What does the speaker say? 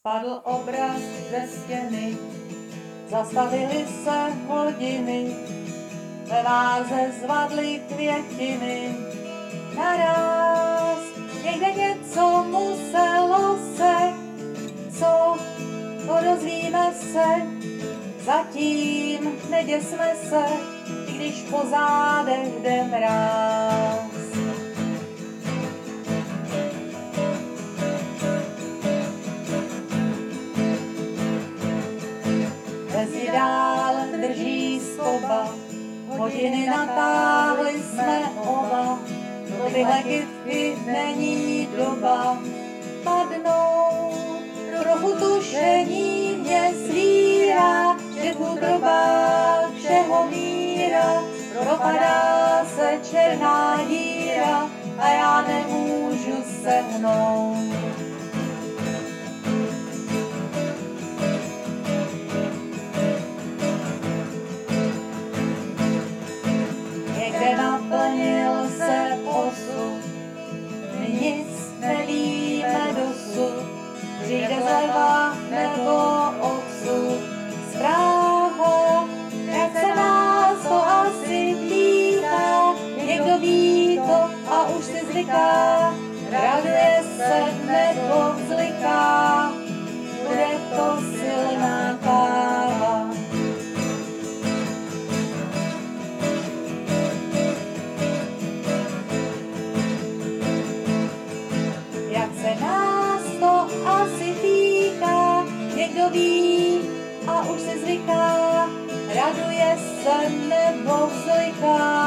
Spadl obraz ze stěny, zastavily se hodiny, ve váze zvadly květiny. Naraz někde něco muselo se, co to dozvíme se, zatím neděsme se, i když po zádech jde mráz. Hvězdy dál drží skoba, hodiny natáhli jsme oba, do tyhle kytky není doba. Padnou, trochu tušení mě svírá, že v útrobách všeho míra, propadá se černá díra a já nemůžu sehnout. Někde naplnil se osud, my nic nevíme dosud, přijde zleva nebo odsud. Zpráva, jak se nás to asi týká, někdo ví to a už si zvyká, raduje se nebo vzliká, bude to silná káva. Jak se nás to asi týká, někdo ví a už si zvyká, raduje se nebo vzliká.